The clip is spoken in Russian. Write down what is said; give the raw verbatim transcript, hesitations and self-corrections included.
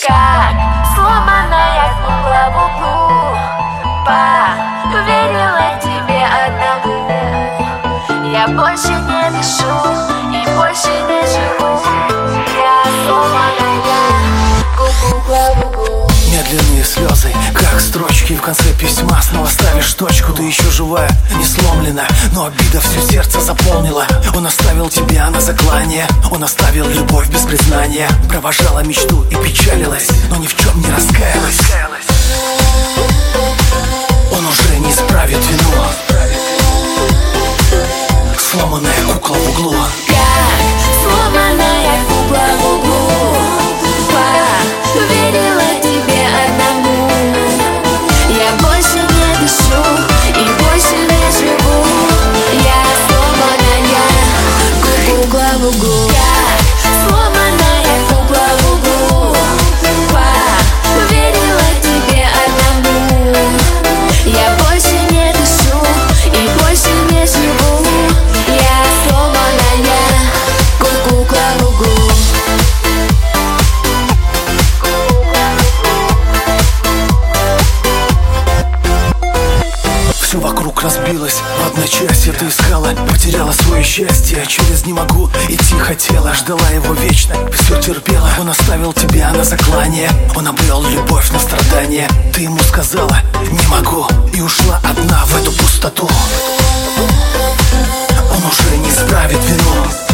Как сломанная кукла в углу, поверила тебе одному. Я больше не дышу и больше не живу. Я сломанная кукла в углу. Медленные слезы, как строчки в конце письма. Снова ставишь точку, ты еще живая, не сломлена, но обида все сердце заполнила. Он оставил тебя на заклание, он оставил любовь без признания. Провожала мечту и печалилась, но ни в чем не раскаялась. Он уже не исправит вину. Сломанная кукла в углу. Как сломанная кукла в углу, поверила тебе одному. Я больше не дышу и больше не живу. Я сломанная кукла в углу. Как сломанная кукла в углу, поверила тебе одному. Я больше не дышу и больше не живу. Я сломанная кукла в углу. Все вокруг разбилось в одночасье. Ты искала, потеряла свое счастье. Через не могу идти хотела, ждала его вечно, все терпела. Он оставил тебя на заклание, он обрел любовь на страдания. Ты ему сказала не могу и ушла одна в эту пустоту. Он уже не исправит вину.